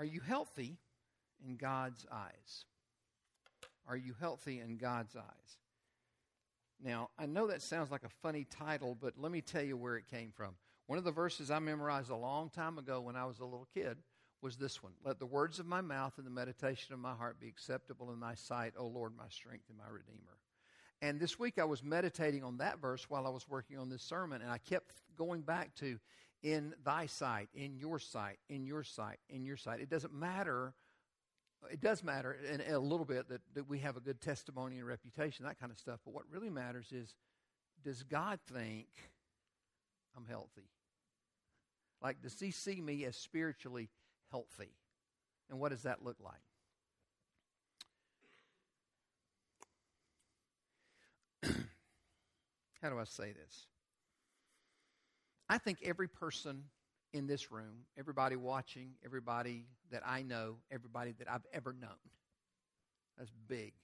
Are you healthy in God's eyes? Are you healthy in God's eyes? Now, I know that sounds like a funny title, but let me tell you where it came from. One of the verses I memorized a long time ago when I was a little kid was this one. Let the words of my mouth and the meditation of my heart be acceptable in thy sight, O Lord, my strength and my redeemer. And this week I was meditating on that verse while I was working on this sermon, and I kept going back to in thy sight, in your sight, in your sight, in your sight. It doesn't matter. It does matter in a little bit that we have a good testimony and reputation, that kind of stuff. But what really matters is, does God think I'm healthy? Like, does he see me as spiritually healthy? And what does that look like? How do I say this? I think every person in this room, everybody watching, everybody that I know, everybody that I've ever known, that's big,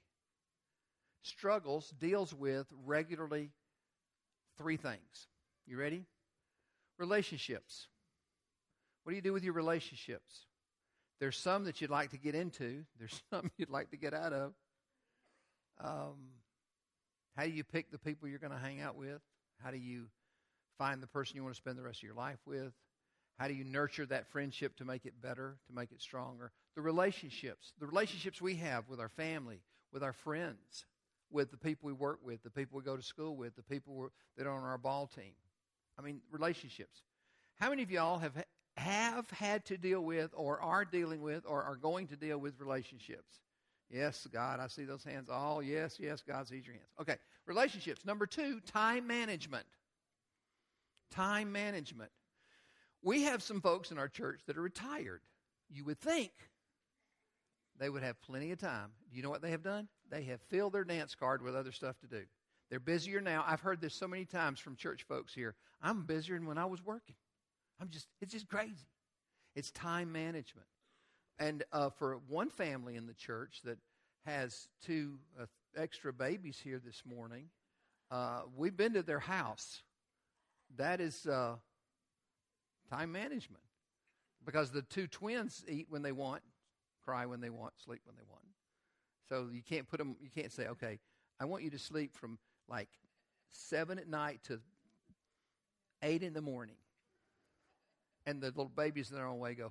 deals with regularly three things. You ready? Relationships. What do you do with your relationships? There's some that you'd like to get into. There's some you'd like to get out of. How do you pick the people you're going to hang out with? How do you find the person you want to spend the rest of your life with? How do you nurture that friendship to make it better, to make it stronger? The relationships we have with our family, with our friends, with the people we work with, the people we go to school with, the people that are on our ball team. I mean, relationships. How many of y'all have had to deal with or are dealing with or are going to deal with relationships? Yes, God, I see those hands. Oh, yes, God sees your hands. Okay, relationships. Number 2, time management. Time management. We have some folks in our church that are retired. You would think they would have plenty of time. Do you know what they have done? They have filled their dance card with other stuff to do. They're busier now. I've heard this so many times from church folks here. I'm busier than when I was working. It's just crazy. It's time management. And for one family in the church that has 2 extra babies here this morning, we've been to their house. That is time management. Because the 2 twins eat when they want, cry when they want, sleep when they want. So you can't say, okay, I want you to sleep from like 7 at night to 8 in the morning. And the little babies in their own way go,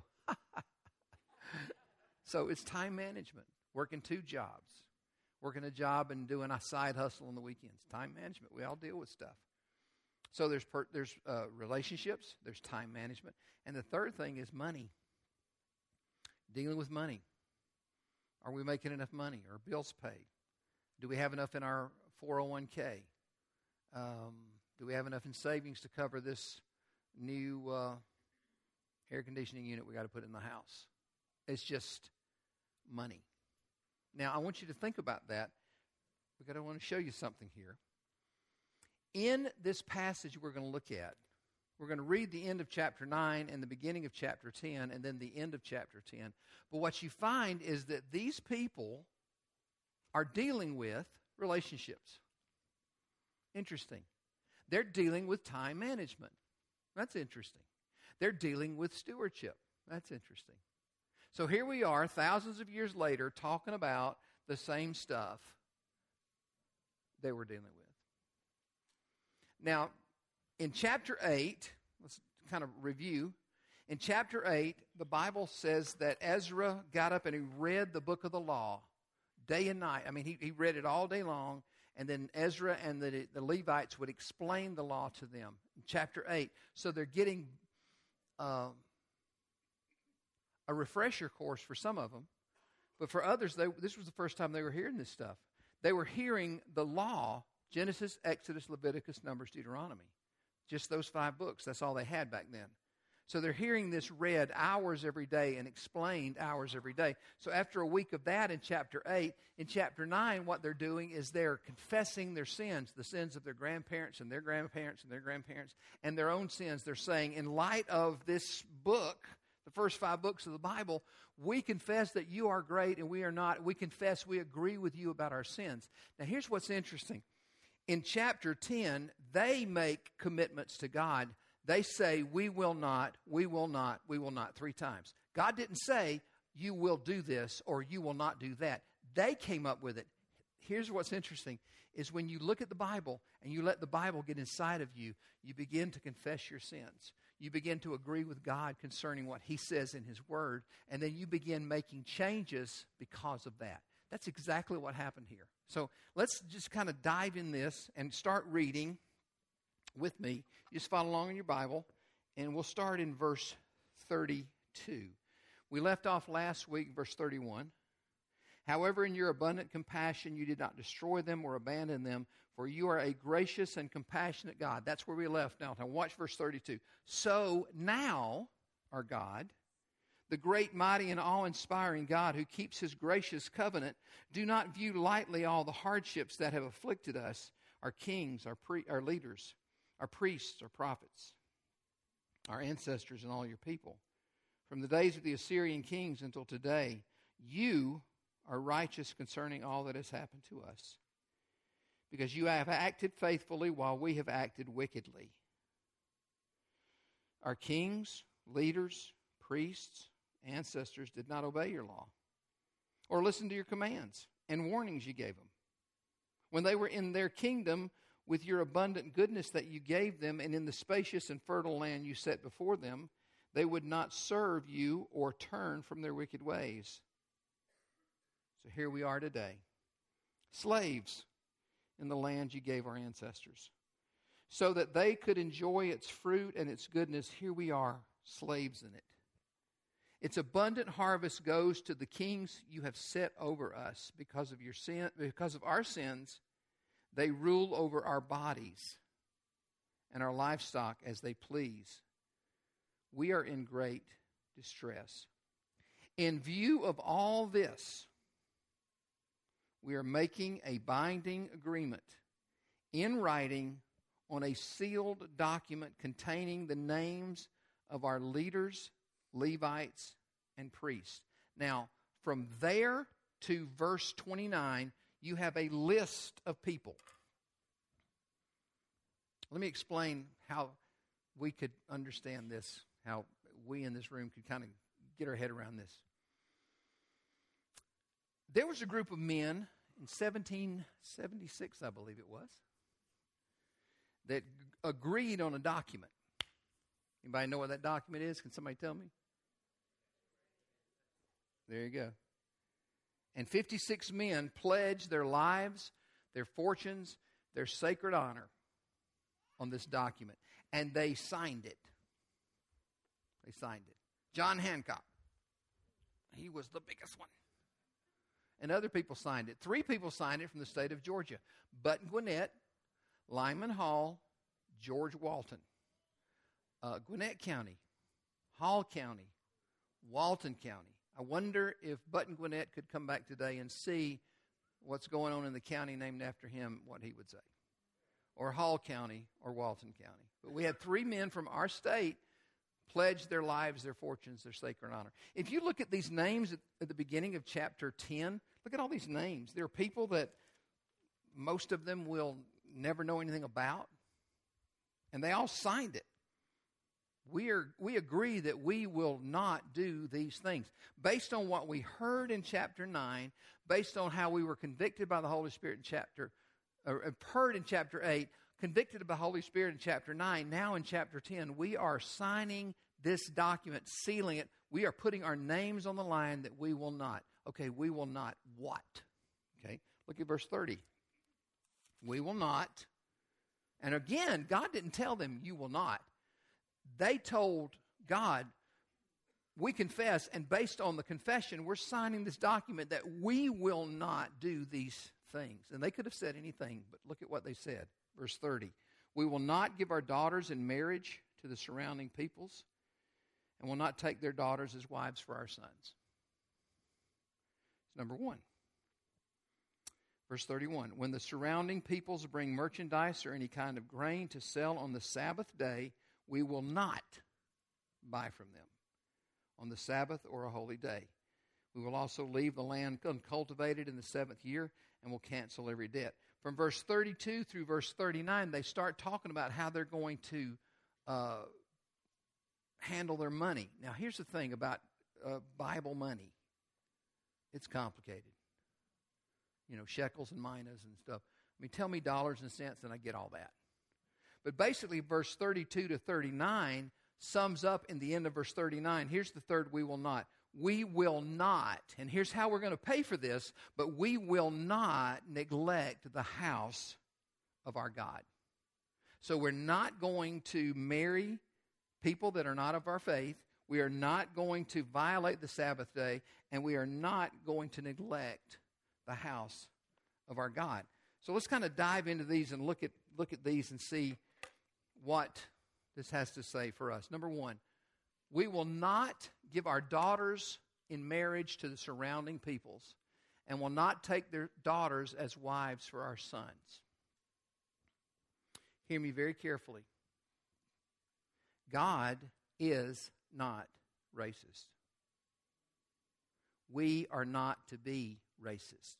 So it's time management. Working 2 jobs. Working a job and doing a side hustle on the weekends. Time management. We all deal with stuff. So there's relationships. There's time management. And the third thing is money. Dealing with money. Are we making enough money? Are bills paid? Do we have enough in our 401k? Do we have enough in savings to cover this new air conditioning unit we got to put in the house? It's just money. Now, I want you to think about that because I want to show you something here. In this passage we're going to look at, we're going to read the end of chapter 9 and the beginning of chapter 10 and then the end of chapter 10. But what you find is that these people are dealing with relationships. Interesting. They're dealing with time management. That's interesting. They're dealing with stewardship. That's interesting. So here we are, thousands of years later, talking about the same stuff they were dealing with. Now, in chapter 8, let's kind of review. In chapter 8, the Bible says that Ezra got up and he read the book of the law day and night. I mean, he read it all day long. And then Ezra and the Levites would explain the law to them in chapter 8. So they're getting a refresher course for some of them. But for others, this was the first time they were hearing this stuff. They were hearing the law, Genesis, Exodus, Leviticus, Numbers, Deuteronomy. Just those 5 books. That's all they had back then. So they're hearing this read hours every day and explained hours every day. So after a week of that in chapter 8, in chapter 9, what they're doing is they're confessing their sins, the sins of their grandparents and their grandparents and their grandparents, and their own sins. They're saying, in light of this book, the first 5 books of the Bible, we confess that you are great and we are not. We confess we agree with you about our sins. Now here's what's interesting. In chapter 10, they make commitments to God. They say, we will not, 3 times. God didn't say, you will do this or you will not do that. They came up with it. Here's what's interesting, is when you look at the Bible and you let the Bible get inside of you, you begin to confess your sins. You begin to agree with God concerning what He says in His Word, and then you begin making changes because of that. That's exactly what happened here. So let's just kind of dive in this and start reading with me. Just follow along in your Bible, and we'll start in verse 32. We left off last week, verse 31. However, in your abundant compassion, you did not destroy them or abandon them, for you are a gracious and compassionate God. That's where we left. Now watch verse 32. So now, our God, the great, mighty, and awe-inspiring God who keeps His gracious covenant, do not view lightly all the hardships that have afflicted us, our kings, our leaders, our priests, our prophets, our ancestors, and all your people. From the days of the Assyrian kings until today, you are righteous concerning all that has happened to us, because you have acted faithfully while we have acted wickedly. Our kings, leaders, priests, ancestors did not obey your law or listen to your commands and warnings you gave them. When they were in their kingdom with your abundant goodness that you gave them, and in the spacious and fertile land you set before them, they would not serve you or turn from their wicked ways. So here we are today, slaves in the land you gave our ancestors, so that they could enjoy its fruit and its goodness. Here we are, slaves in it. Its abundant harvest goes to the kings you have set over us. Because of your sin, because of our sins, they rule over our bodies and our livestock as they please. We are in great distress. In view of all this, we are making a binding agreement in writing on a sealed document containing the names of our leaders, Levites, and priests. Now, from there to verse 29, you have a list of people. Let me explain how we could understand this, how we in this room could kind of get our head around this. There was a group of men in 1776, I believe it was, that agreed on a document. Anybody know what that document is? Can somebody tell me? There you go. And 56 men pledged their lives, their fortunes, their sacred honor on this document. And they signed it. They signed it. John Hancock. He was the biggest one. And other people signed it. 3 people signed it from the state of Georgia. Button Gwinnett, Lyman Hall, George Walton. Gwinnett County, Hall County, Walton County. I wonder if Button Gwinnett could come back today and see what's going on in the county named after him, what he would say. Or Hall County or Walton County. But we had 3 men from our state pledge their lives, their fortunes, their sacred honor. If you look at these names at the beginning of chapter 10, look at all these names. There are people that most of them will never know anything about, and they all signed it. We agree that we will not do these things. Based on what we heard in chapter 9, based on how we were convicted by the Holy Spirit heard in chapter 8, convicted by the Holy Spirit in chapter 9, now in chapter 10, we are signing this document, sealing it. We are putting our names on the line that we will not. Okay, we will not what? Okay, look at verse 30. We will not. And again, God didn't tell them, you will not. They told God, we confess, and based on the confession, we're signing this document that we will not do these things. And they could have said anything, but look at what they said. Verse 30, we will not give our daughters in marriage to the surrounding peoples, and will not take their daughters as wives for our sons. It's number 1. Verse 31, when the surrounding peoples bring merchandise or any kind of grain to sell on the Sabbath day, we will not buy from them on the Sabbath or a holy day. We will also leave the land uncultivated in the 7th year, and will cancel every debt. From verse 32 through verse 39, they start talking about how they're going to handle their money. Now, here's the thing about Bible money. It's complicated. Shekels and minas and stuff. Tell me dollars and cents and I get all that. But basically, verse 32 to 39 sums up in the end of verse 39. Here's the third we will not. We will not, and here's how we're going to pay for this, but we will not neglect the house of our God. So we're not going to marry people that are not of our faith. We are not going to violate the Sabbath day, and we are not going to neglect the house of our God. So let's kind of dive into these and look at these and see what this has to say for us. Number one, we will not give our daughters in marriage to the surrounding peoples, and will not take their daughters as wives for our sons. Hear me very carefully. God is not racist. We are not to be racist.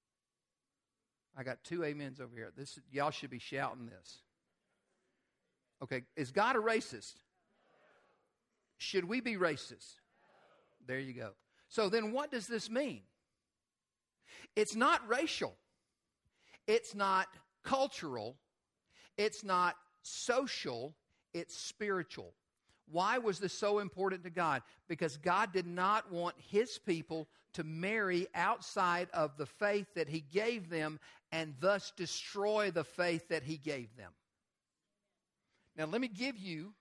I got 2 amens over here. Y'all should be shouting this. Okay, is God a racist? Should we be racist? There you go. So then what does this mean? It's not racial. It's not cultural. It's not social. It's spiritual. Why was this so important to God? Because God did not want His people to marry outside of the faith that He gave them and thus destroy the faith that He gave them. Now let me give you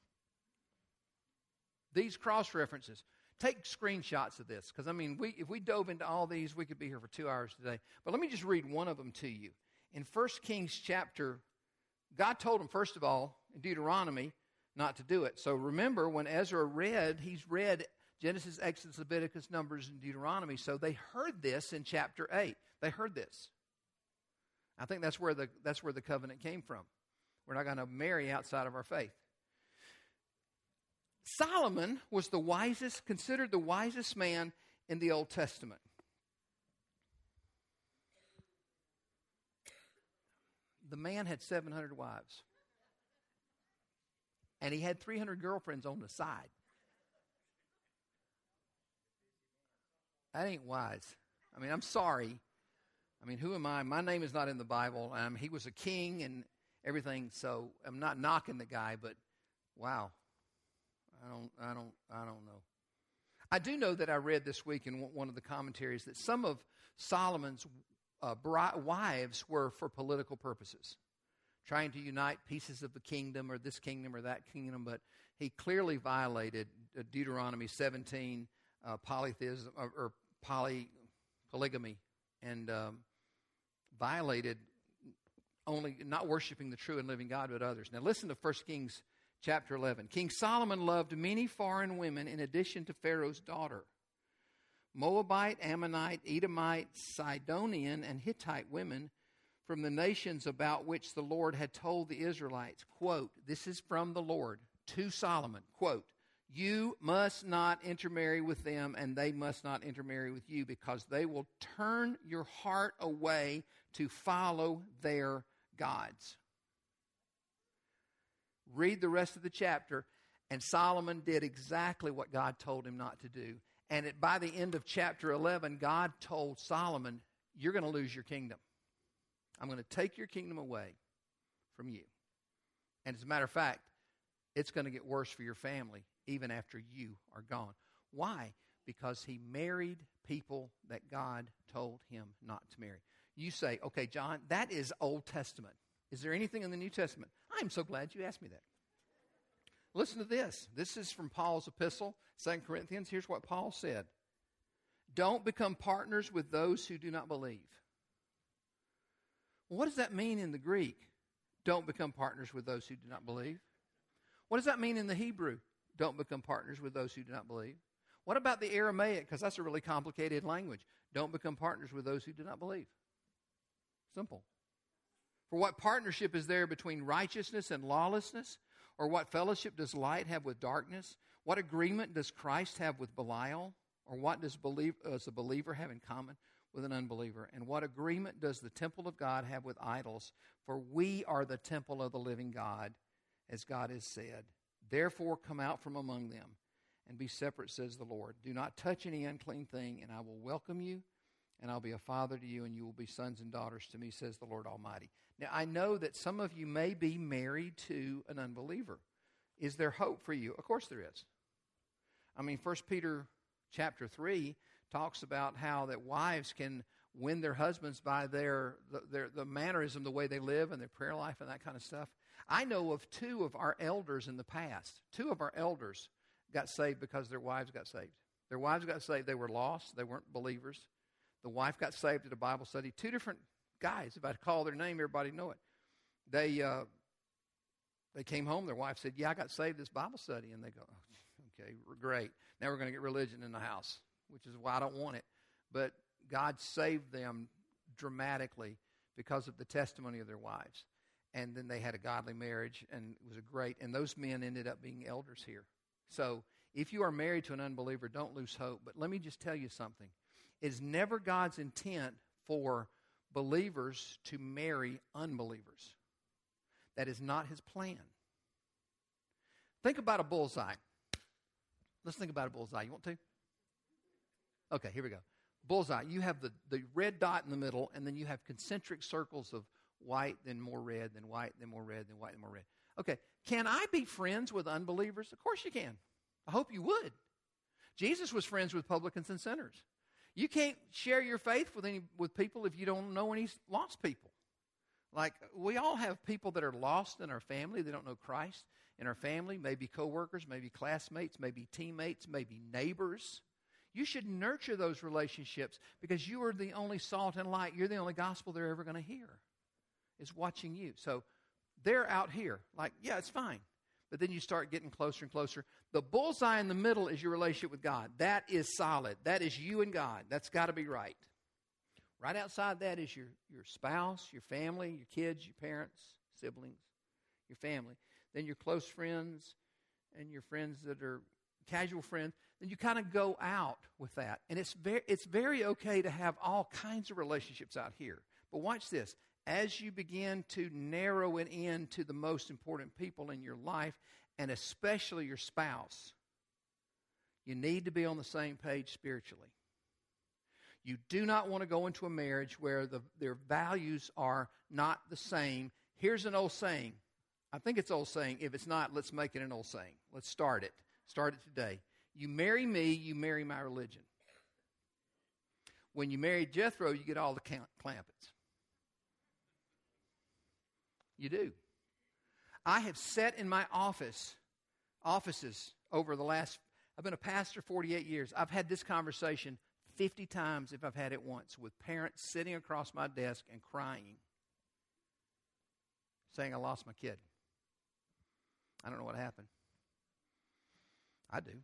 these cross-references. Take screenshots of this, because if we dove into all these, we could be here for 2 hours today. But let me just read one of them to you. In 1 Kings chapter, God told him, first of all, in Deuteronomy, not to do it. So remember, when Ezra he's read Genesis, Exodus, Leviticus, Numbers, and Deuteronomy. So they heard this in chapter 8. They heard this. I think that's where the covenant came from. We're not going to marry outside of our faith. Solomon was considered the wisest man in the Old Testament. The man had 700 wives. And he had 300 girlfriends on the side. That ain't wise. I'm sorry. Who am I? My name is not in the Bible. He was a king and everything, so I'm not knocking the guy, but wow. I don't know. I do know that I read this week in one of the commentaries that some of Solomon's wives were for political purposes, trying to unite pieces of the kingdom or this kingdom or that kingdom, but he clearly violated Deuteronomy 17, polytheism or polygamy, and violated only not worshiping the true and living God but others. Now listen to 1 Kings chapter 11. King Solomon loved many foreign women in addition to Pharaoh's daughter. Moabite, Ammonite, Edomite, Sidonian, and Hittite women from the nations about which the Lord had told the Israelites, quote, this is from the Lord to Solomon, quote, you must not intermarry with them and they must not intermarry with you because they will turn your heart away to follow their gods. Read the rest of the chapter, and Solomon did exactly what God told him not to do. And by the end of chapter 11, God told Solomon, you're going to lose your kingdom. I'm going to take your kingdom away from you. And as a matter of fact, it's going to get worse for your family even after you are gone. Why? Because he married people that God told him not to marry. You say, okay, John, that is Old Testament. Is there anything in the New Testament? I'm so glad you asked me that. Listen to this. This is from Paul's epistle, 2 Corinthians. Here's what Paul said. Don't become partners with those who do not believe. Well, what does that mean in the Greek? Don't become partners with those who do not believe. What does that mean in the Hebrew? Don't become partners with those who do not believe. What about the Aramaic? Because that's a really complicated language. Don't become partners with those who do not believe. Simple. For what partnership is there between righteousness and lawlessness? Or what fellowship does light have with darkness? What agreement does Christ have with Belial? Or what does a believer have in common with an unbeliever? And what agreement does the temple of God have with idols? For we are the temple of the living God, as God has said. Therefore come out from among them, and be separate, says the Lord. Do not touch any unclean thing, and I will welcome you, and I'll be a father to you, and you will be sons and daughters to me, says the Lord Almighty. Now, I know that some of you may be married to an unbeliever. Is there hope for you? Of course there is. I mean, 1 Peter chapter 3 talks about how that wives can win their husbands by the mannerism, the way they live, and their prayer life and that kind of stuff. I know of 2 of our elders in the past. 2 of our elders got saved because their wives got saved. Their wives got saved. They were lost. They weren't believers. The wife got saved at a Bible study. 2 different guys. If I call their name, everybody know it. They came home. Their wife said, "Yeah, I got saved at this Bible study." And they go, "Okay, great. Now we're going to get religion in the house," which is why I don't want it. But God saved them dramatically because of the testimony of their wives. And then they had a godly marriage, and it was a great, and those men ended up being elders here. So if you are married to an unbeliever, don't lose hope. But let me just tell you something. It's never God's intent for believers to marry unbelievers. That is not his plan. Think about a bullseye. Let's think about a bullseye. You want to? Okay, here we go. Bullseye. You have the red dot in the middle, and then you have concentric circles of white, then more red, then white, then more red, then white, then more red. Okay, can I be friends with unbelievers? Of course you can. I hope you would. Jesus was friends with publicans and sinners. You can't share your faith with people if you don't know any lost people. Like, we all have people that are lost in our family. They don't know Christ in our family, maybe coworkers, maybe classmates, maybe teammates, maybe neighbors. You should nurture those relationships because you are the only salt and light. You're the only gospel they're ever going to hear is watching you. So they're out here like, yeah, it's fine. But then you start getting closer and closer. The bullseye in the middle is your relationship with God. That is solid. That is you and God. That's got to be right. Right outside that is your spouse, your family, your kids, your parents, siblings, your family. Then your close friends and your friends that are casual friends. Then you kind of go out with that. And it's very okay to have all kinds of relationships out here. But watch this. As you begin to narrow it in to the most important people in your life, and especially your spouse, you need to be on the same page spiritually. You do not want to go into a marriage where their values are not the same. Here's an old saying. I think it's old saying. If it's not, let's make it an old saying. Let's start it. Start it today. You marry me, you marry my religion. When you marry Jethro, you get all the Clampetts. You do. I have sat in my offices over the last, I've been a pastor 48 years. I've had this conversation 50 times if I've had it once with parents sitting across my desk and crying, saying I lost my kid. I don't know what happened. I do.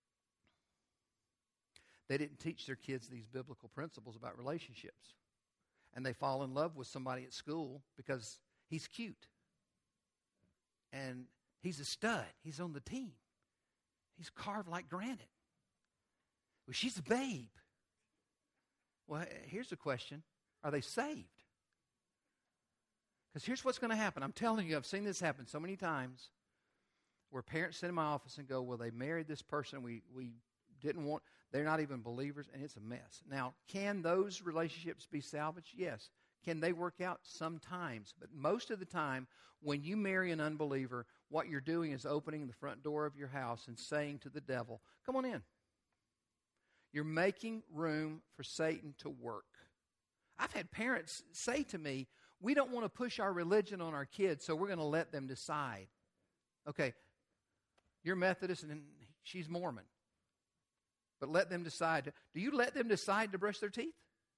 They didn't teach their kids these biblical principles about relationships. And they fall in love with somebody at school because he's cute. And he's a stud. He's on the team. He's carved like granite. Well, she's a babe. Well, here's the question. Are they saved? Because here's what's going to happen. I'm telling you, I've seen this happen so many times where parents sit in my office and go, well, they married this person we didn't want. They're not even believers, and it's a mess. Now, can those relationships be salvaged? Yes. Can they work out? Sometimes. But most of the time, when you marry an unbeliever, what you're doing is opening the front door of your house and saying to the devil, come on in. You're making room for Satan to work. I've had parents say to me, we don't want to push our religion on our kids, so we're going to let them decide. Okay, you're Methodist and she's Mormon. But let them decide. Do you let them decide to brush their teeth?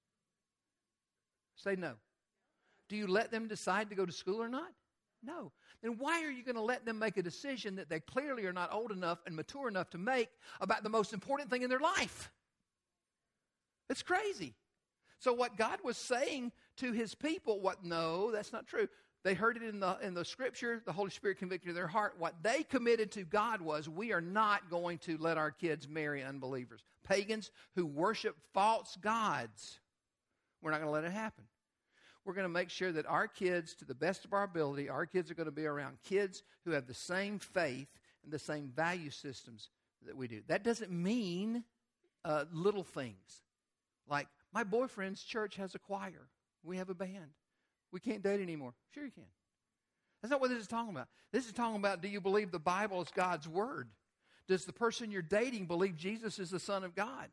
Say no. Do you let them decide to go to school or not? No. Then why are you going to let them make a decision that they clearly are not old enough and mature enough to make about the most important thing in their life? It's crazy. So what God was saying to his people, no, that's not true. They heard it in the scripture. The Holy Spirit convicted their heart. What they committed to God was, we are not going to let our kids marry unbelievers. Pagans who worship false gods. We're not going to let it happen. We're going to make sure that our kids, to the best of our ability, our kids are going to be around kids who have the same faith and the same value systems that we do. That doesn't mean little things. Like, my boyfriend's church has a choir. We have a band. We can't date anymore. Sure you can. That's not what this is talking about. This is talking about, do you believe the Bible is God's Word? Does the person you're dating believe Jesus is the Son of God?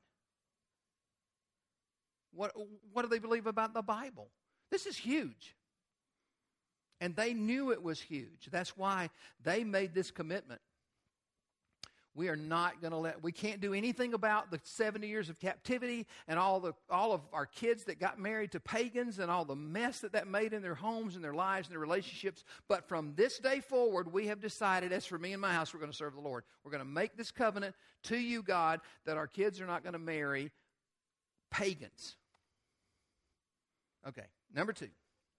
What do they believe about the Bible? This is huge. And they knew it was huge. That's why they made this commitment. We are not going to we can't do anything about the 70 years of captivity and all of our kids that got married to pagans and all the mess that made in their homes and their lives and their relationships. But from this day forward, we have decided, as for me and my house, we're going to serve the Lord. We're going to make this covenant to you, God, that our kids are not going to marry pagans. Okay, number 2.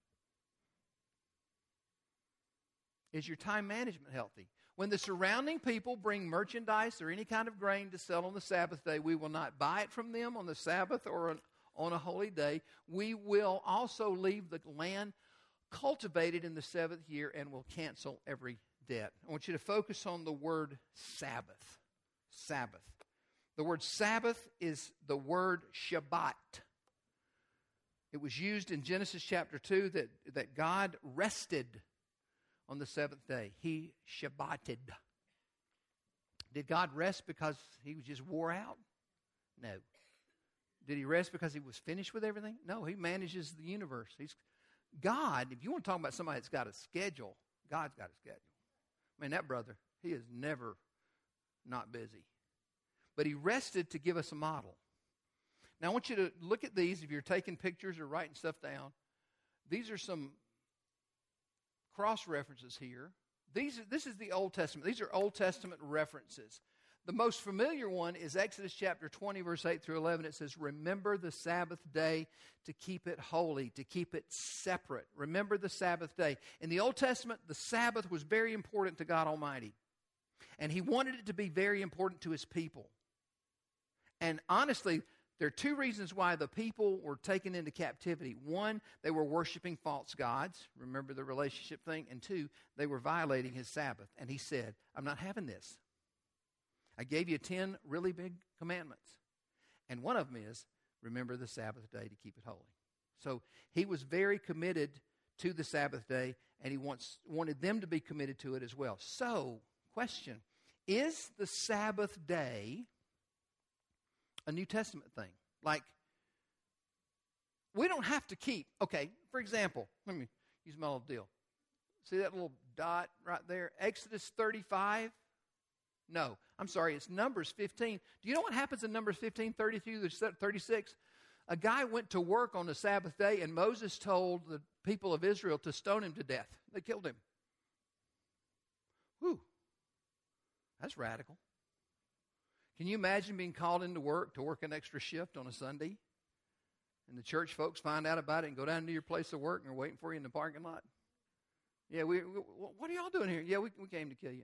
Is your time management healthy? When the surrounding people bring merchandise or any kind of grain to sell on the Sabbath day, we will not buy it from them on the Sabbath or on a holy day. We will also leave the land cultivated in the 7th year and will cancel every debt. I want you to focus on the word Sabbath. Sabbath. The word Sabbath is the word Shabbat. It was used in Genesis chapter 2 that God rested on the 7th day. He Shabbated. Did God rest because he was just wore out? No. Did he rest because he was finished with everything? No, he manages the universe. God, if you want to talk about somebody that's got a schedule, God's got a schedule. I mean, that brother, he is never not busy. But he rested to give us a model. Now, I want you to look at these if you're taking pictures or writing stuff down. These are some cross references here. This is the Old Testament. These are Old Testament references. The most familiar one is Exodus chapter 20, verse 8 through 11. It says, remember the Sabbath day to keep it holy, to keep it separate. Remember the Sabbath day. In the Old Testament, the Sabbath was very important to God Almighty. And he wanted it to be very important to his people. And honestly, there are 2 reasons why the people were taken into captivity. 1, they were worshiping false gods. Remember the relationship thing. And 2, they were violating his Sabbath. And he said, I'm not having this. I gave you 10 really big commandments. And one of them is, remember the Sabbath day to keep it holy. So he was very committed to the Sabbath day, and he wanted them to be committed to it as well. So, question, is the Sabbath day a New Testament thing? Like, we don't have to keep, okay, for example, let me use my little deal. See that little dot right there? Exodus 35? No, I'm sorry, it's Numbers 15. Do you know what happens in Numbers 15, 32 to 36? A guy went to work on the Sabbath day, and Moses told the people of Israel to stone him to death. They killed him. Whew, that's radical. Can you imagine being called into work to work an extra shift on a Sunday? And the church folks find out about it and go down to your place of work and are waiting for you in the parking lot? Yeah, what are y'all doing here? Yeah, we came to kill you.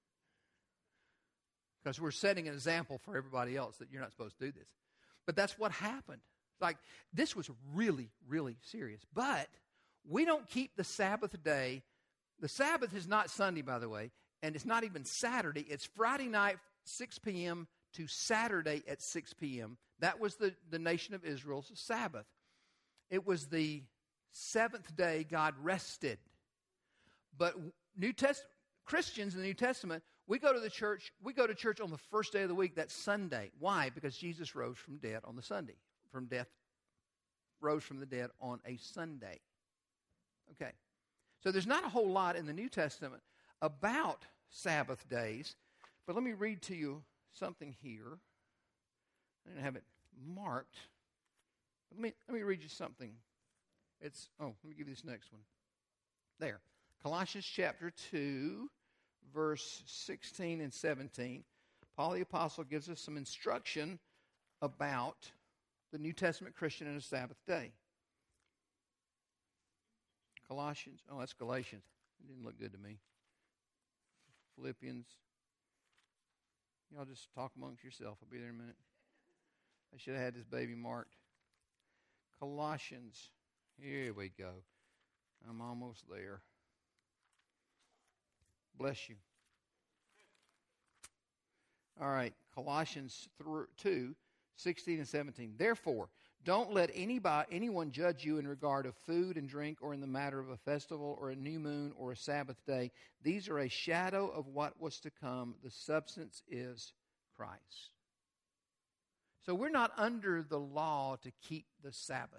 Because we're setting an example for everybody else that you're not supposed to do this. But that's what happened. Like, this was really, really serious. But we don't keep the Sabbath day. The Sabbath is not Sunday, by the way, and it's not even Saturday. It's Friday night, 6 p.m., to Saturday at 6 p.m. That was the nation of Israel's Sabbath. It was the 7th day God rested. But Christians in the New Testament, we go to church on the first day of the week, that's Sunday. Why? Because Jesus rose from death on the Sunday. Rose from the dead on a Sunday. Okay. So there's not a whole lot in the New Testament about Sabbath days, but let me read to you something here. I didn't have it marked. Let me read you something. Let me give you this next one. There. Colossians chapter 2, verse 16 and 17. Paul the Apostle gives us some instruction about the New Testament Christian and a Sabbath day. That's Galatians. It didn't look good to me. Philippians. Y'all just talk amongst yourself. I'll be there in a minute. I should have had this baby marked. Colossians. Here we go. I'm almost there. Bless you. All right, Colossians 2, 16 and 17. Therefore, don't let anyone judge you in regard of food and drink or in the matter of a festival or a new moon or a Sabbath day. These are a shadow of what was to come. The substance is Christ. So we're not under the law to keep the Sabbath.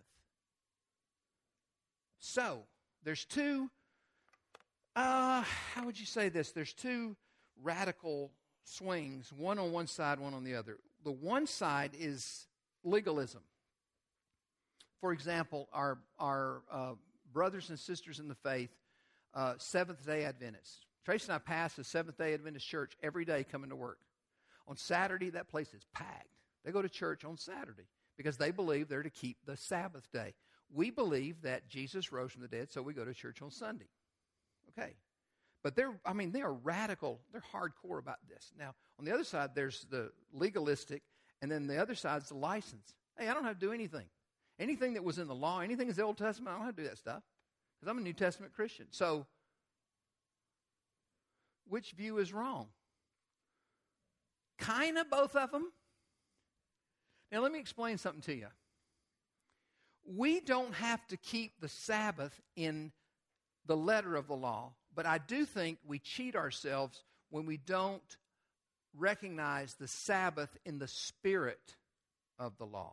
So, there's two, how would you say this? There's two radical swings, one on one side, one on the other. The one side is legalism. For example, our brothers and sisters in the faith, Seventh-day Adventists. Tracy and I pass a Seventh-day Adventist church every day coming to work. On Saturday, that place is packed. They go to church on Saturday because they believe they're to keep the Sabbath day. We believe that Jesus rose from the dead, so we go to church on Sunday. Okay. But they are radical. They're hardcore about this. Now, on the other side, there's the legalistic, and then the other side's the license. Hey, I don't have to do anything. Anything that was in the law, anything in the Old Testament, I don't have to do that stuff because I'm a New Testament Christian. So, which view is wrong? Kind of both of them. Now, let me explain something to you. We don't have to keep the Sabbath in the letter of the law, but I do think we cheat ourselves when we don't recognize the Sabbath in the spirit of the law.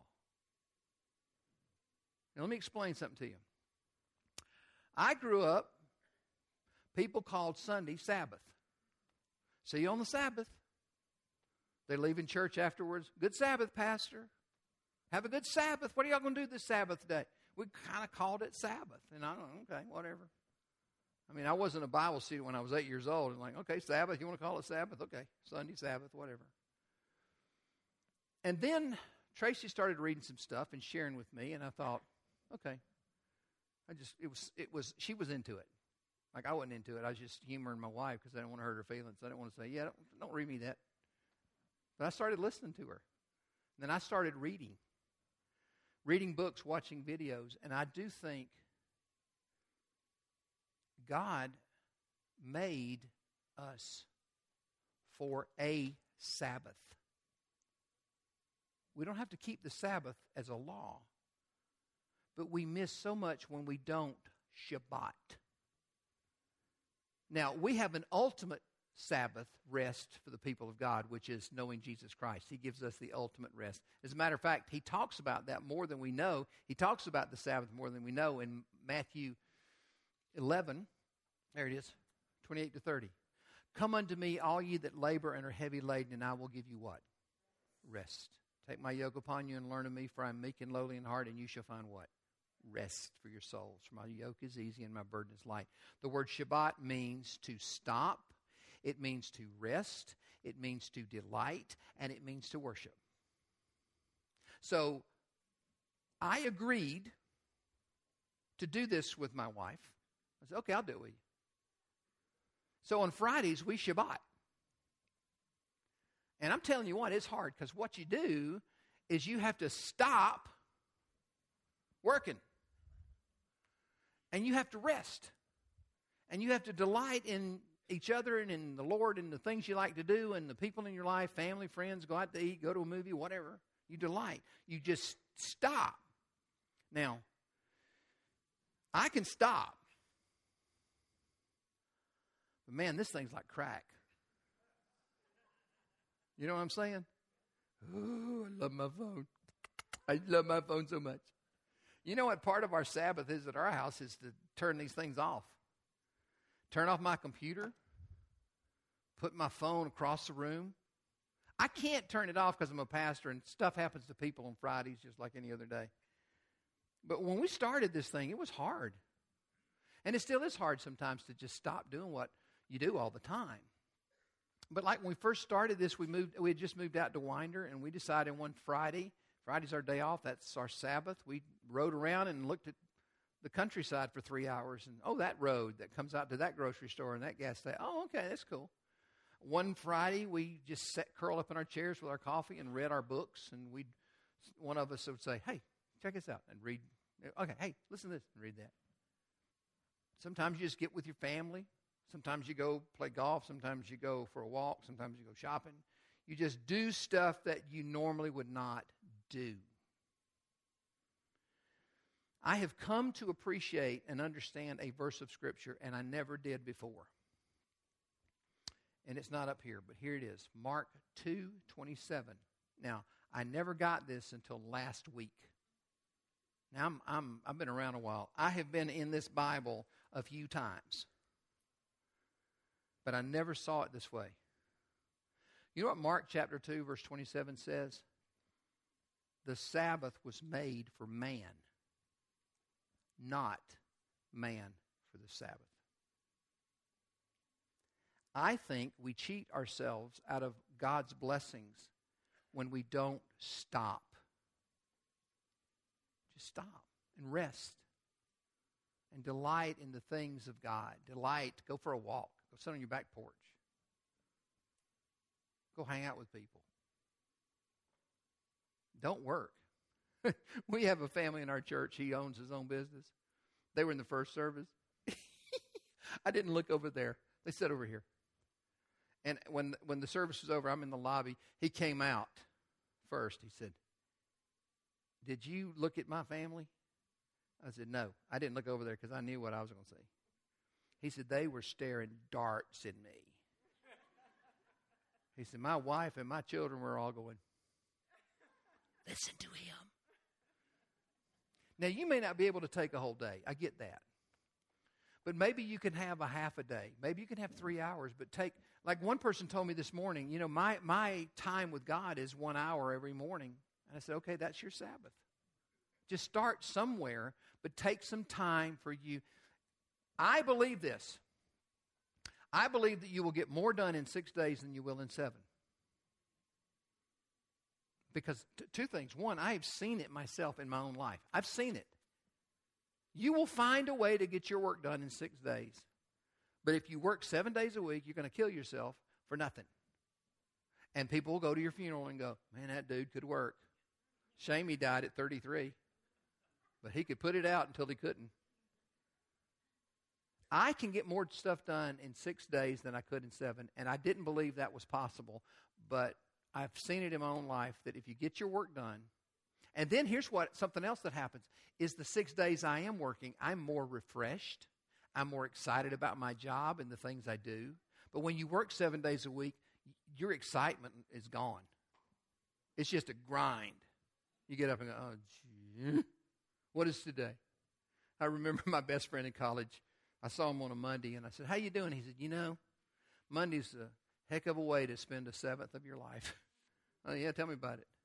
Now, let me explain something to you. I grew up, people called Sunday Sabbath. See you on the Sabbath. They leave in church afterwards. Good Sabbath, Pastor. Have a good Sabbath. What are y'all going to do this Sabbath day? We kind of called it Sabbath. And I don't know, okay, whatever. I mean, I wasn't a Bible student when I was 8 years old. And like, okay, Sabbath, you want to call it Sabbath? Okay, Sunday, Sabbath, whatever. And then Tracy started reading some stuff and sharing with me, and I thought, okay. She was into it. Like I wasn't into it. I was just humoring my wife because I didn't want to hurt her feelings. I didn't want to say, yeah, don't read me that. But I started listening to her. And then I started reading books, watching videos, and I do think God made us for a Sabbath. We don't have to keep the Sabbath as a law, but we miss so much when we don't Shabbat. Now, we have an ultimate Sabbath rest for the people of God, which is knowing Jesus Christ. He gives us the ultimate rest. As a matter of fact, he talks about that more than we know. He talks about the Sabbath more than we know in Matthew 11. There it is, 28 to 30. Come unto me, all ye that labor and are heavy laden, and I will give you what? Rest. Take my yoke upon you and learn of me, for I am meek and lowly in heart, and you shall find what? Rest for your souls. For my yoke is easy and my burden is light. The word Shabbat means to stop. It means to rest. It means to delight. And it means to worship. So I agreed to do this with my wife. I said, okay, I'll do it with you. So on Fridays, we Shabbat. And I'm telling you what, it's hard because what you do is you have to stop working. And you have to rest. And you have to delight in each other and in the Lord and the things you like to do and the people in your life, family, friends, go out to eat, go to a movie, whatever. You delight. You just stop. Now, I can stop. But man, this thing's like crack. You know what I'm saying? Oh, I love my phone. I love my phone so much. You know what part of our Sabbath is at our house is to turn these things off. Turn off my computer. Put my phone across the room. I can't turn it off because I'm a pastor and stuff happens to people on Fridays just like any other day. But when we started this thing, it was hard. And it still is hard sometimes to just stop doing what you do all the time. But like when we first started this, we had just moved out to Winder, and we decided one Friday's our day off, that's our Sabbath. We rode around and looked at the countryside for 3 hours, and that road that comes out to that grocery store and that gas station, okay, that's cool. One Friday, we just curled up in our chairs with our coffee and read our books, and one of us would say, hey, check this out, and read. Okay, hey, listen to this, and read that. Sometimes you just get with your family. Sometimes you go play golf. Sometimes you go for a walk. Sometimes you go shopping. You just do stuff that you normally would not do. I have come to appreciate and understand a verse of Scripture, and I never did before. And it's not up here, but here it is. Mark 2:27. Now, I never got this until last week. Now, I've been around a while. I have been in this Bible a few times, but I never saw it this way. You know what Mark chapter 2, verse 27 says? The Sabbath was made for man, not man for the Sabbath. I think we cheat ourselves out of God's blessings when we don't stop. Just stop and rest and delight in the things of God. Delight, go for a walk. Go sit on your back porch. Go hang out with people. Don't work. We have a family in our church. He owns his own business. They were in the first service. I didn't look over there. They sat over here. And when the service was over, I'm in the lobby. He came out first. He said, "Did you look at my family?" I said, "No, I didn't look over there because I knew what I was going to see." He said, "They were staring darts at me." He said, "My wife and my children were all going, listen to him." Now, you may not be able to take a whole day. I get that. But maybe you can have a half a day. Maybe you can have 3 hours. But like one person told me this morning, you know, my time with God is 1 hour every morning. And I said, okay, that's your Sabbath. Just start somewhere, but take some time for you. I believe this. I believe that you will get more done in 6 days than you will in 7. Because two things. One, I have seen it myself in my own life. I've seen it. You will find a way to get your work done in 6 days. But if you work 7 days a week, you're going to kill yourself for nothing. And people will go to your funeral and go, man, that dude could work. Shame he died at 33. But he could put it out until he couldn't. I can get more stuff done in 6 days than I could in 7. And I didn't believe that was possible. But I've seen it in my own life that if you get your work done, and then here's something else that happens, is the 6 days I am working, I'm more refreshed. I'm more excited about my job and the things I do. But when you work 7 days a week, your excitement is gone. It's just a grind. You get up and go, oh, gee, what is today? I remember my best friend in college. I saw him on a Monday, and I said, how you doing? He said, you know, Monday's a heck of a way to spend a seventh of your life. Oh, yeah, tell me about it.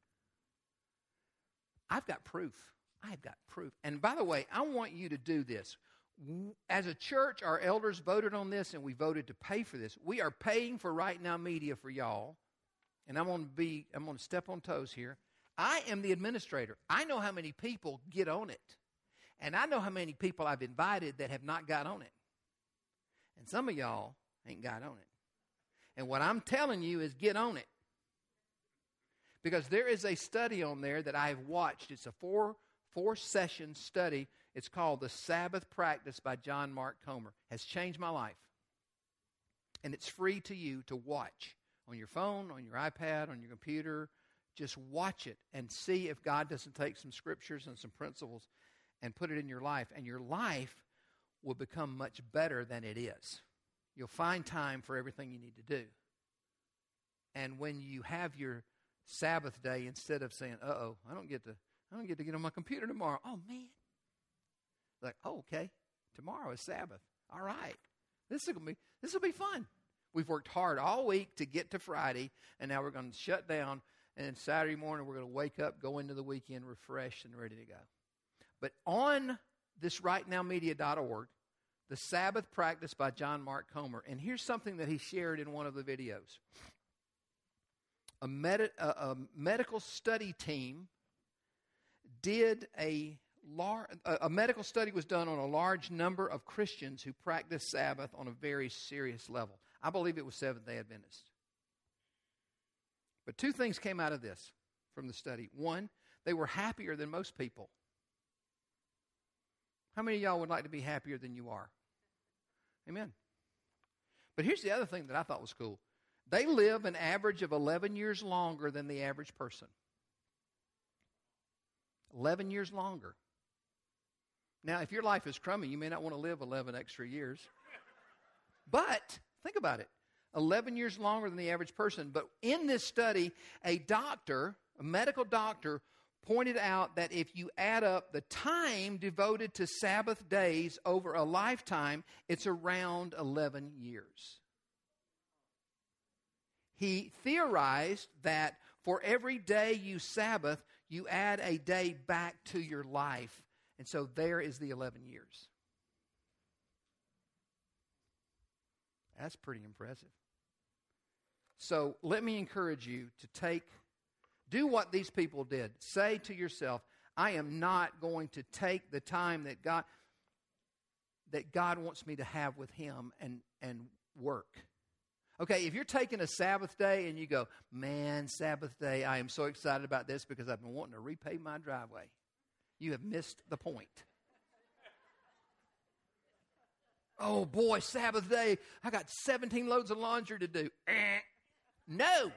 I've got proof. I've got proof. And by the way, I want you to do this. As a church, our elders voted on this, and we voted to pay for this. We are paying for Right Now Media for y'all. And I'm going to step on toes here. I am the administrator. I know how many people get on it. And I know how many people I've invited that have not got on it. And some of y'all ain't got on it. And what I'm telling you is get on it. Because there is a study on there that I've watched. It's a four-session study. It's called The Sabbath Practice by John Mark Comer. Has changed my life. And it's free to you to watch on your phone, on your iPad, on your computer. Just watch it and see if God doesn't take some scriptures and some principles and put it in your life. And your life will become much better than it is. You'll find time for everything you need to do. And when you have your Sabbath day, instead of saying, "Uh-oh, I don't get to get on my computer tomorrow." Oh man, like, oh, okay, tomorrow is Sabbath. All right, this will be fun. We've worked hard all week to get to Friday, and now we're going to shut down. And then Saturday morning, we're going to wake up, go into the weekend refreshed and ready to go. But on this rightnowmedia.org, The Sabbath Practice by John Mark Comer, and here's something that he shared in one of the videos. A medical study team did a medical study was done on a large number of Christians who practice Sabbath on a very serious level. I believe it was Seventh-day Adventists. But two things came out of this from the study. One, they were happier than most people. How many of y'all would like to be happier than you are? Amen. But here's the other thing that I thought was cool. They live an average of 11 years longer than the average person. 11 years longer. Now, if your life is crummy, you may not want to live 11 extra years. But, think about it. 11 years longer than the average person. But in this study, a medical doctor, pointed out that if you add up the time devoted to Sabbath days over a lifetime, it's around 11 years. He theorized that for every day you Sabbath, you add a day back to your life. And so there is the 11 years. That's pretty impressive. So let me encourage you to do what these people did. Say to yourself, I am not going to take the time that God wants me to have with Him and work. Okay, if you're taking a Sabbath day and you go, man, Sabbath day, I am so excited about this because I've been wanting to repave my driveway. You have missed the point. Oh boy, Sabbath day, I got 17 loads of laundry to do. No.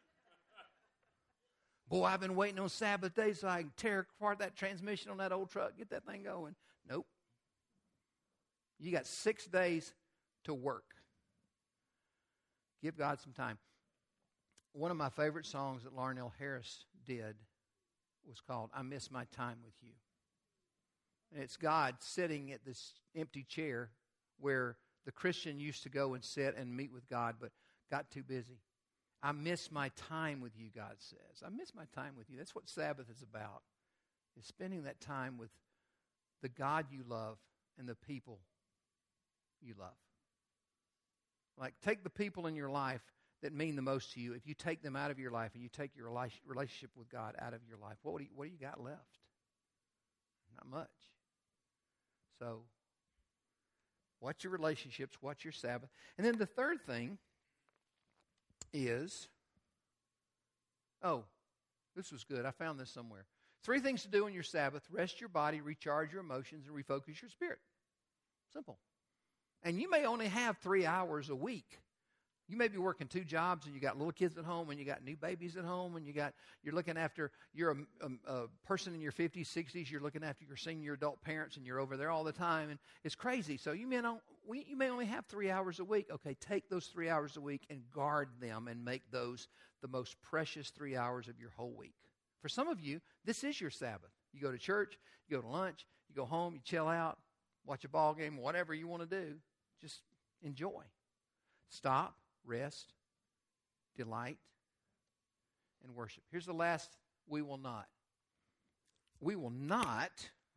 Boy, I've been waiting on Sabbath day so I can tear apart that transmission on that old truck, get that thing going. Nope. You got 6 days to work. Give God some time. One of my favorite songs that Larnell Harris did was called I Miss My Time With You. And it's God sitting at this empty chair where the Christian used to go and sit and meet with God, but got too busy. I miss my time with you, God says. I miss my time with you. That's what Sabbath is about, is spending that time with the God you love and the people you love. Like, take the people in your life that mean the most to you. If you take them out of your life and you take your relationship with God out of your life, what do you got left? Not much. So, watch your relationships, watch your Sabbath. And then the third thing is, this was good. I found this somewhere. 3 things to do on your Sabbath: rest your body, recharge your emotions, and refocus your spirit. Simple. And you may only have 3 hours a week. You may be working 2 jobs, and you got little kids at home, and you got new babies at home, and you're looking after, you're a person in your 50s, 60s, you're looking after your senior adult parents, and you're over there all the time, and it's crazy. So you may only have 3 hours a week. Okay, take those 3 hours a week and guard them and make those the most precious 3 hours of your whole week. For some of you, this is your Sabbath. You go to church, you go to lunch, you go home, you chill out, watch a ball game, whatever you want to do. Just enjoy. Stop, rest, delight, and worship. Here's the last: we will not. We will not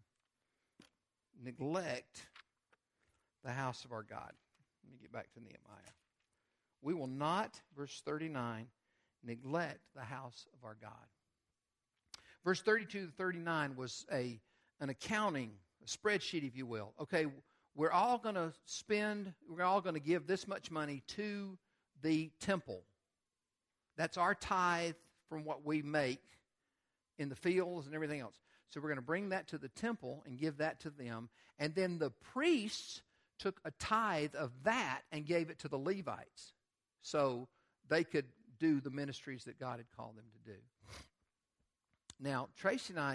neglect the house of our God. Let me get back to Nehemiah. We will not, verse 39, neglect the house of our God. Verse 32 to 39 was an accounting, a spreadsheet, if you will. Okay, we're all going to give this much money to the temple. That's our tithe from what we make in the fields and everything else. So we're going to bring that to the temple and give that to them. And then the priests took a tithe of that and gave it to the Levites, so they could do the ministries that God had called them to do. Now, Tracy and I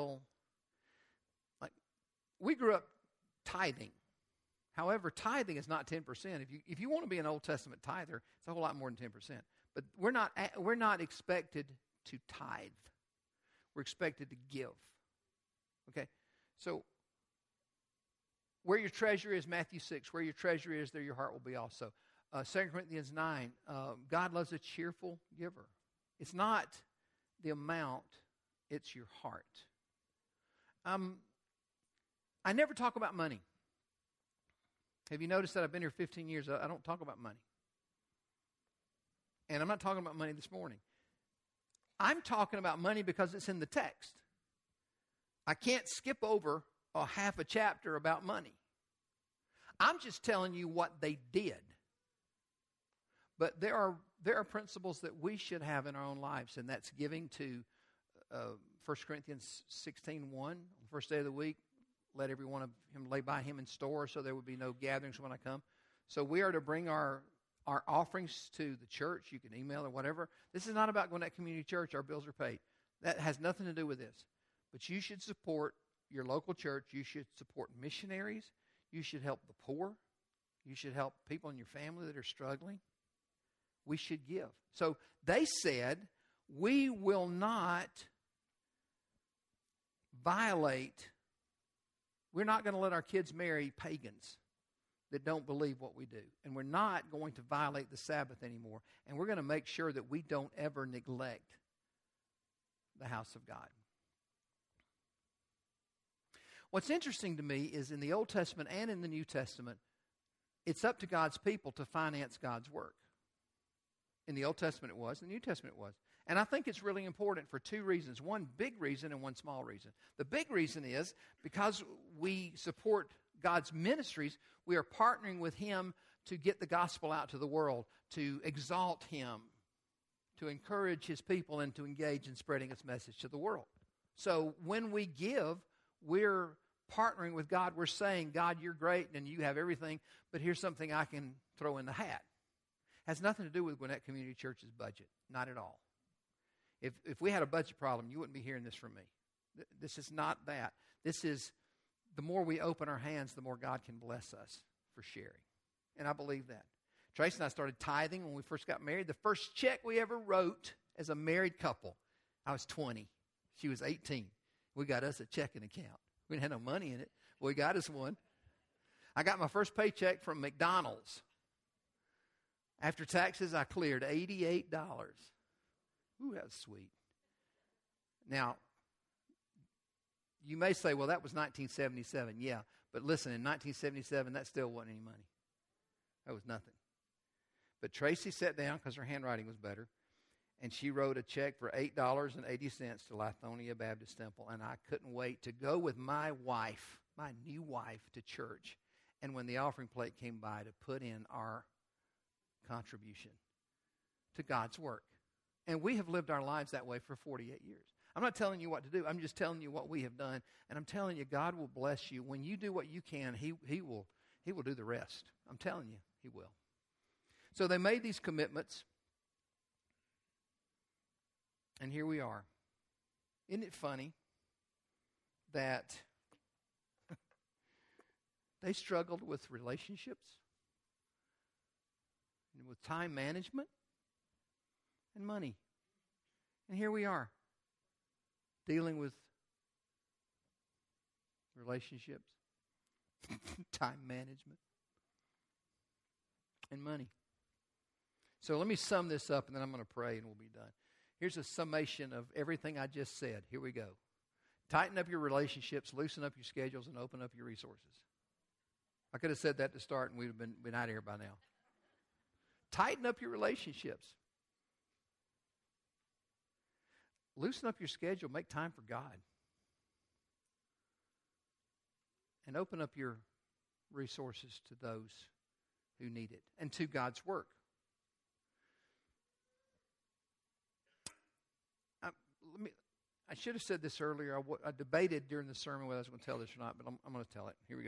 we grew up tithing. However, tithing is not 10%. If you want to be an Old Testament tither, it's a whole lot more than 10%. But we're not expected to tithe. We're expected to give. Okay? So, where your treasure is, Matthew 6, where your treasure is, there your heart will be also. 2 Corinthians 9, God loves a cheerful giver. It's not the amount, it's your heart. I never talk about money. Have you noticed that I've been here 15 years? I don't talk about money. And I'm not talking about money this morning. I'm talking about money because it's in the text. I can't skip over a half a chapter about money. I'm just telling you what they did. But there are principles that we should have in our own lives, and that's giving to 1 Corinthians 16:1, on the first day of the week. Let every one of him lay by him in store, so there would be no gatherings when I come. So we are to bring our our offerings to the church, you can email or whatever. This is not about going to that community church. Our bills are paid. That has nothing to do with this. But you should support your local church. You should support missionaries. You should help the poor. You should help people in your family that are struggling. We should give. So they said, we will not violate, we're not going to let our kids marry pagans that don't believe what we do. And we're not going to violate the Sabbath anymore. And we're going to make sure that we don't ever neglect the house of God. What's interesting to me is in the Old Testament and in the New Testament, it's up to God's people to finance God's work. In the Old Testament it was, in the New Testament it was. And I think it's really important for two reasons. One big reason and one small reason. The big reason is because we support God's ministries, we are partnering with Him to get the gospel out to the world, to exalt Him, to encourage His people, and to engage in spreading His message to the world. So when we give, we're partnering with God. We're saying, God, you're great and you have everything, but here's something I can throw in the hat. Has nothing to do with Gwinnett Community Church's budget. Not at all. If we had a budget problem, you wouldn't be hearing this from me. This is not that. This is, the more we open our hands, the more God can bless us for sharing. And I believe that. Tracy and I started tithing when we first got married. The first check we ever wrote as a married couple, I was 20. She was 18. We got us a checking account. We didn't have no money in it. Well, we got us one. I got my first paycheck from McDonald's. After taxes, I cleared $88. Ooh, that was sweet. Now, you may say, well, that was 1977. Yeah, but listen, in 1977, that still wasn't any money. That was nothing. But Tracy sat down because her handwriting was better, and she wrote a check for $8.80 to Lithonia Baptist Temple, and I couldn't wait to go with my wife, my new wife, to church, and when the offering plate came by, to put in our contribution to God's work. And we have lived our lives that way for 48 years. I'm not telling you what to do. I'm just telling you what we have done. And I'm telling you, God will bless you. When you do what you can, He will do the rest. I'm telling you, He will. So they made these commitments. And here we are. Isn't it funny that they struggled with relationships and with time management and money? And here we are, dealing with relationships, time management, and money. So let me sum this up, and then I'm going to pray, and we'll be done. Here's a summation of everything I just said. Here we go. Tighten up your relationships, loosen up your schedules, and open up your resources. I could have said that to start, and we'd have been out of here by now. Tighten up your relationships. Loosen up your schedule. Make time for God. And open up your resources to those who need it and to God's work. I should have said this earlier. I debated during the sermon whether I was going to tell this or not, but I'm going to tell it. Here we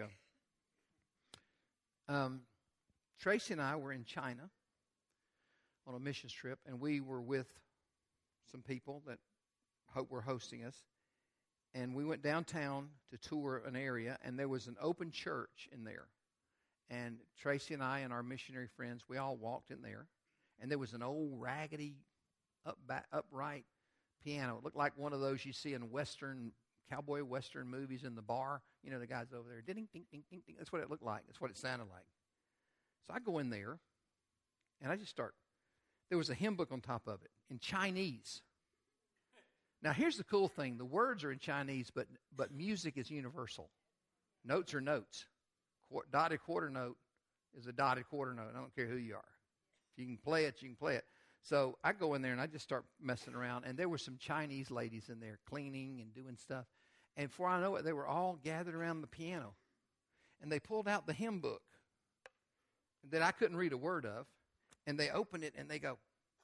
go. Tracy and I were in China on a missions trip, and we were with some people that were hosting us. And we went downtown to tour an area, and there was an open church in there. And Tracy and I and our missionary friends, we all walked in there. And there was an old raggedy, upright piano. It looked like one of those you see in cowboy Western movies in the bar. You know, the guys over there, ding, ding, ding, ding, ding. That's what it looked like. That's what it sounded like. So I go in there, and I just start. There was a hymn book on top of it in Chinese. Now, here's the cool thing. The words are in Chinese, but music is universal. Notes are notes. Dotted quarter note is a dotted quarter note. I don't care who you are. If you can play it, you can play it. So I go in there, and I just start messing around. And there were some Chinese ladies in there cleaning and doing stuff. And before I know it, they were all gathered around the piano. And they pulled out the hymn book that I couldn't read a word of. And they opened it, and they go.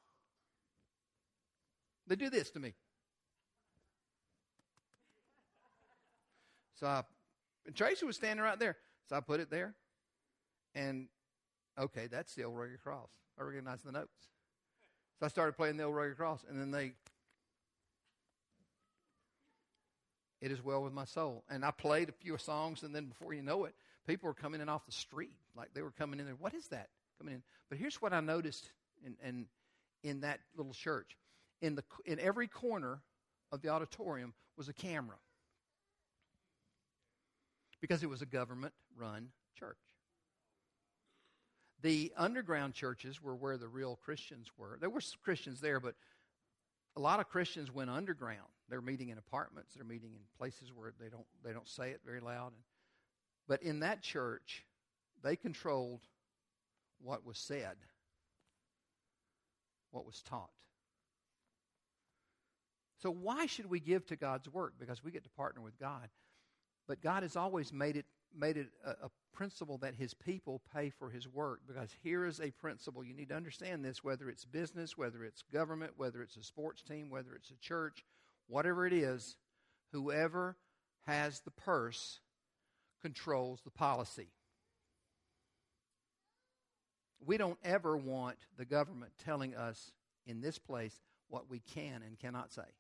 They do this to me. And Tracy was standing right there. So I put it there. And, okay, that's the old rugged cross. I recognized the notes. So I started playing the old rugged cross, and then It Is Well With My Soul. And I played a few songs, and then before you know it, people were coming in off the street. Like they were coming in there. What is that coming in? But here's what I noticed in that little church. In every corner of the auditorium was a camera. Because it was a government-run church. The underground churches were where the real Christians were. There were Christians there, but a lot of Christians went underground. They're meeting in apartments. They're meeting in places where they don't say it very loud. But in that church, they controlled what was said, what was taught. So why should we give to God's work? Because we get to partner with God. But God has always made it a principle that His people pay for His work, because here is a principle. You need to understand this, whether it's business, whether it's government, whether it's a sports team, whether it's a church, whatever it is, whoever has the purse controls the policy. We don't ever want the government telling us in this place what we can and cannot say.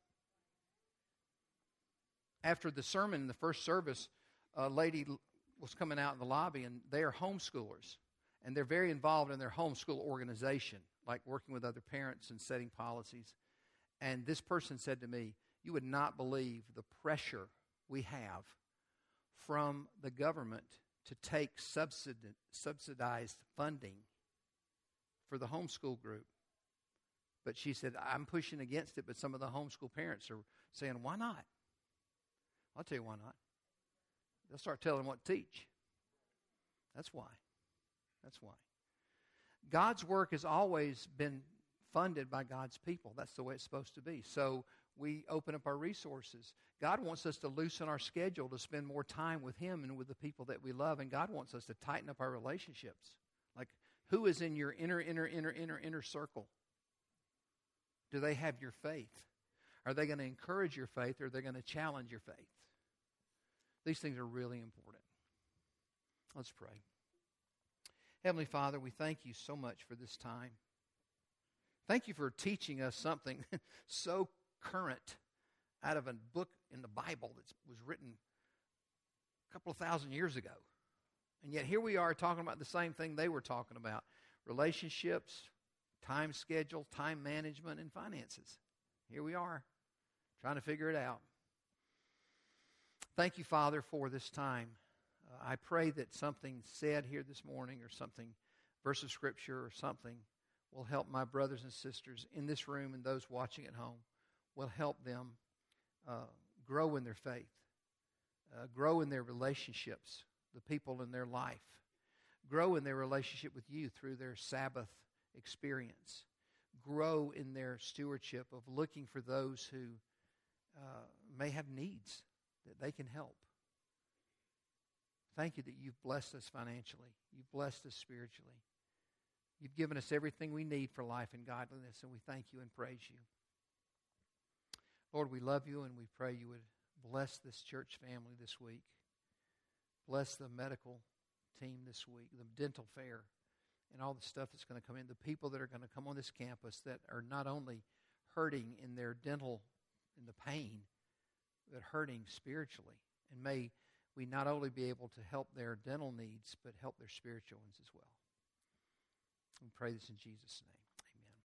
After the sermon in the first service, a lady was coming out in the lobby, and they are homeschoolers, and they're very involved in their homeschool organization, like working with other parents and setting policies. And this person said to me, "You would not believe the pressure we have from the government to take subsidized funding for the homeschool group." But she said, "I'm pushing against it, but some of the homeschool parents are saying, why not?" I'll tell you why not. They'll start telling them what to teach. That's why. That's why. God's work has always been funded by God's people. That's the way it's supposed to be. So we open up our resources. God wants us to loosen our schedule to spend more time with Him and with the people that we love. And God wants us to tighten up our relationships. Like, who is in your inner circle? Do they have your faith? Are they going to encourage your faith, or are they going to challenge your faith? These things are really important. Let's pray. Heavenly Father, we thank You so much for this time. Thank You for teaching us something so current out of a book in the Bible that was written a couple of thousand years ago. And yet here we are talking about the same thing they were talking about: relationships, time schedule, time management, and finances. Here we are, trying to figure it out. Thank You, Father, for this time. I pray that something said here this morning, or something, verse of Scripture or something, will help my brothers and sisters in this room and those watching at home, will help them grow in their faith, grow in their relationships, the people in their life, grow in their relationship with You through their Sabbath experience, grow in their stewardship of looking for those who may have needs that they can help. Thank You that You've blessed us financially. You've blessed us spiritually. You've given us everything we need for life and godliness, and we thank You and praise You. Lord, we love You, and we pray You would bless this church family this week. Bless the medical team this week, the dental fair, and all the stuff that's going to come in, the people that are going to come on this campus that are not only hurting in their dental, in the pain, but hurting spiritually. And may we not only be able to help their dental needs, but help their spiritual ones as well. We pray this in Jesus' name.